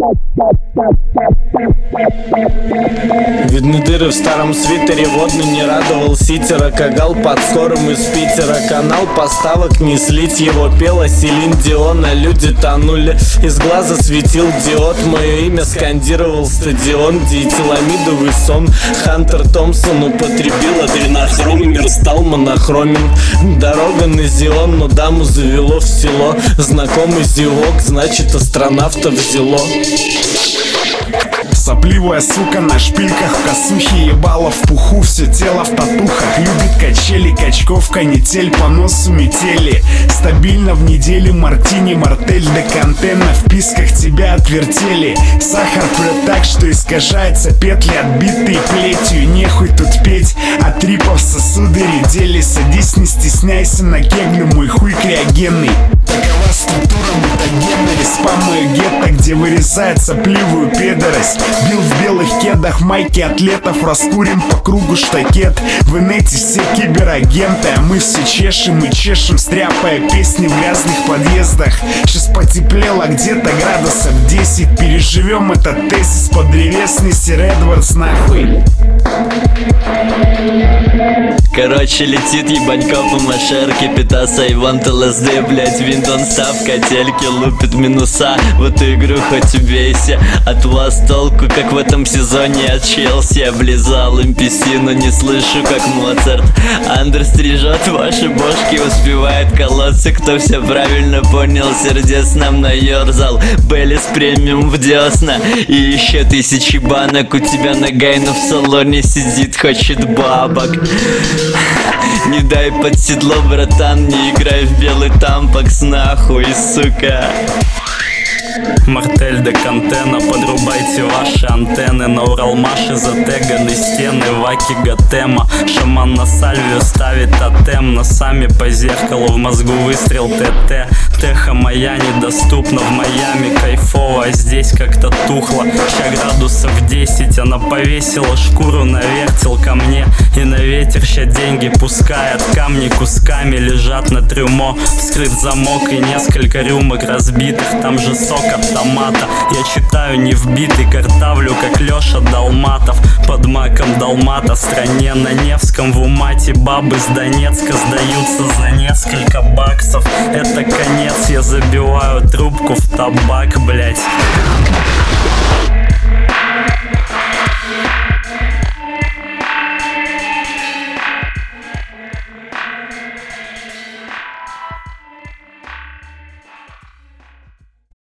Видны дыры в старом свитере, водный не радовал ситера. Кагал под скорым из Питера, канал поставок не слить. Его пела Селин Дион, а люди тонули. Из глаза светил диод, мое имя скандировал стадион. Диэтиламидовый сон Хантер Томпсон употребил адренохром, мир стал монохромен. Дорога на Зион, но даму завело в село. Знакомый зевок, значит астронавтов взяло. Сопливая сука на шпильках, в косухе ебала в пуху, все тело в татухах. Любит качели, качков, канитель, по носу метели. Стабильно в неделю мартини, мартель до контена. В писках тебя отвертели. Сахар прет так, что искажается петли, отбитые плетью. Нехуй тут петь, от трипов сосуды редели. Садись, не стесняйся, на кеглю мой хуй криогенный. Такова структура мутагенной респа мое гетто, где вырезает сопливую педорость. Бил в белых кедах, майки атлетов, раскурим по кругу штакет. В инете все киберагенты, а мы все чешем и чешем, стряпая песни в грязных подъездах. Сейчас потеплело где-то градусов 10. Переживем этот тезис под древесный сир Эдвардс нахуй. Короче, летит ебанько по машерке, питаться и вант ЛСД, блять, винтон став, котельки лупит минуса. В эту игру хоть убейся, от вас толку, как в этом сезоне от Челси. Облизал NPC, но не слышу, как Моцарт. Андер стрижет ваши бошки, успевает колоться. Кто все правильно понял, сердец нам наерзал. Беллис премиум в десна и еще 1000 банок. У тебя Нагайна в салоне сидит, хочет бабок. Не дай под седло, братан, не играй в белый тампакс, нахуй, сука. Мартель до контена, подрубайте ваши антенны. На Уралмаше затеганы стены Ваки Готема. Шаман на сальвию ставит тотем. Носами по зеркалу, в мозгу выстрел ТТ. Теха моя недоступна в Майами, кайфово, а здесь как-то тухло. Ща градусов 10, она повесила шкуру на вертел ко мне. И на ветер ща деньги пускает. Камни кусками лежат на трюмо. Вскрыт замок и несколько рюмок разбитых. Там же сок от томата. Я читаю не вбитый, картавлю, как Леша Долматов. Под маком Долмата, стране на Невском. В Умате бабы с Донецка сдаются за несколько баксов. Это конец, я забиваю трубку в табак, блять.